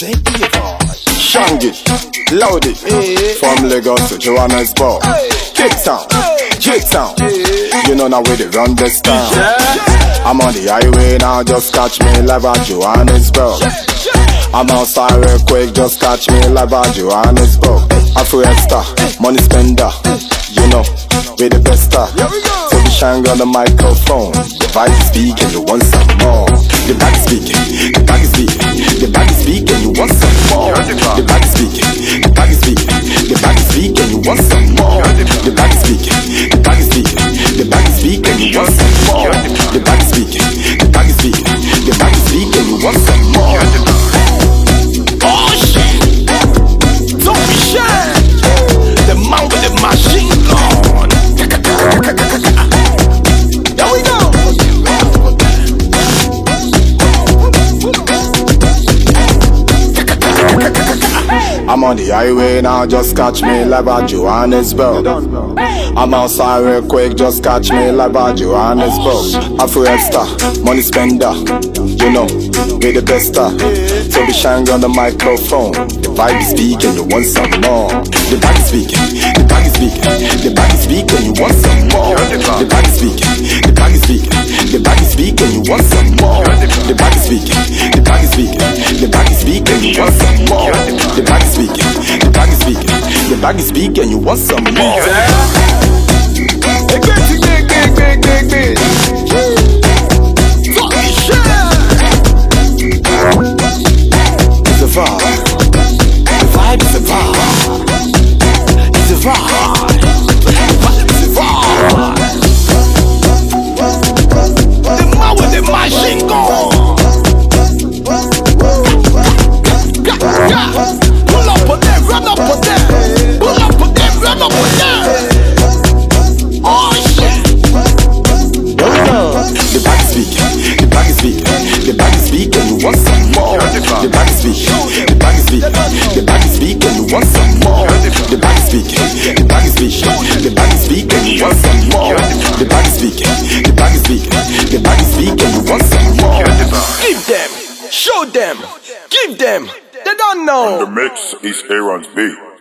Shangy, Loud it, from Lagos to Johannesburg, Cape Town, J-Town, you know now where they run this town. I'm on the highway now, just catch me live at Johannesburg. I'm outside real quick, just catch me live at Johannesburg. Afro-Star, money spender, you know, we the best star. So be shine on the microphone, the vibe is speaking, you want some more. The back is speaking, the back is speaking, the back is speaking, you want some more. The back is speaking, the back is speaking, the back is speaking, you want some more. The back is speaking, the back is speaking, the back is speaking, you want some more. The back is speaking, the back is speaking, the back is speaking, you want some more. Oh shit! Don't be shy! The man with the machine gun. There we go! I'm on the highway now, just catch me live at Johannesburg. I'm outside real quick, just catch me live at Johannesburg. Afro-Star, money spender, you know, we the best star. So be shine on the microphone, the vibe is speaking, you want some more. The back is speaking, the back is speaking, the back is speaking, you want some more. The back is speaking, the back is speaking, the back is speaking, you want some more. The back is speaking, the back is speaking, the back is speaking, you want some more. The back is speaking, the back is speaking, the back is speaking, you want some more. It's a vibe. The vibe is a vibe. It's a vibe. The vibe is a vibe. The man with the machine gun. Pull up on them, run up on them. Pull up on them, run up on them. Oh shit! Here we go. The back is speaking, the back is speaking, the back is speaking, you want some more. The back is speaking, the back is speaking, the back is speaking, you want some more. The back is speaking, the back is speaking, the back is speaking, you want some more. The back is speaking, the back is speaking, the back is speaking, you want some more. Give them, show them, give them. They don't know. The mix is Aaron's beat.